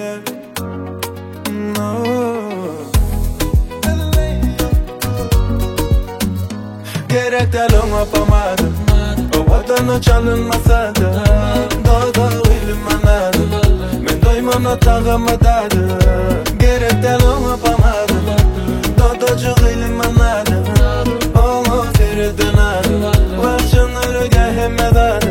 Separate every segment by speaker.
Speaker 1: Gerek del yapamadım. O vatanı çalınmasa da Dağda ilmanadım. Men doymana tağamadım. Gerek del yapamadım. Dağdacık ilmanadım. Onu seyredenadım. Varşınları gehemedadım.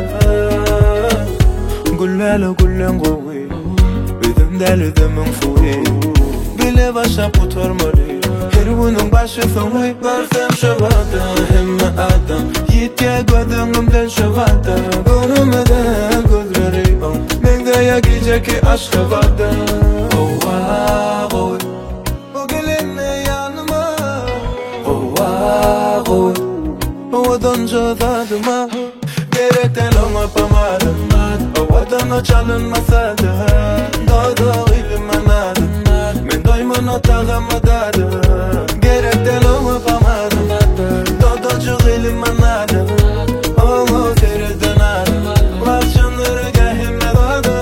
Speaker 1: Güllele güllen kovi Üdüm del üdümün fuhi Bile başa putormalı Her günün başı sonu Varsam şavada Hemme adam Yitke gödüğümden şavada Gönümden gözleri Men de yakıcı ki aşk havada Ova oy O gelinle yanıma Ova oy O donca dadıma Gerek del yapamadım. O vatanı çalınmasa da Dağda ilmanadım. Men doymana tağamadım. Gerek del yapamadım. Dağdacık ilmanadım. Onu seyredenadım. Varşınları gehemedadım.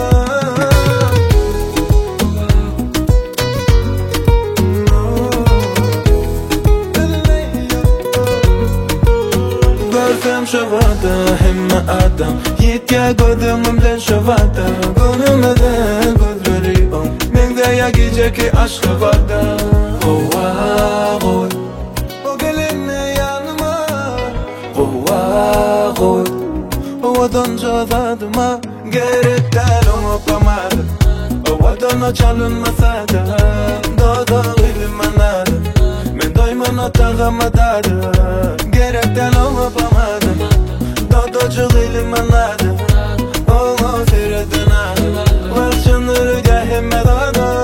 Speaker 1: Görsem şavada hemme adam Yitke gödüğümden şavada Gönümden gözleri Men de yakıcı ki aşk havada Ova oy O gelinle yanıma Ova oy O donca dadıma Gerek del yapamadım. O vatanı çalınmasa da Dağda ilmanadım. Men doymana tağamadım. Gerek del yapamadım. Dağdacık ilmanadım. Onu seyredenadım. Varşınları gehemedadım.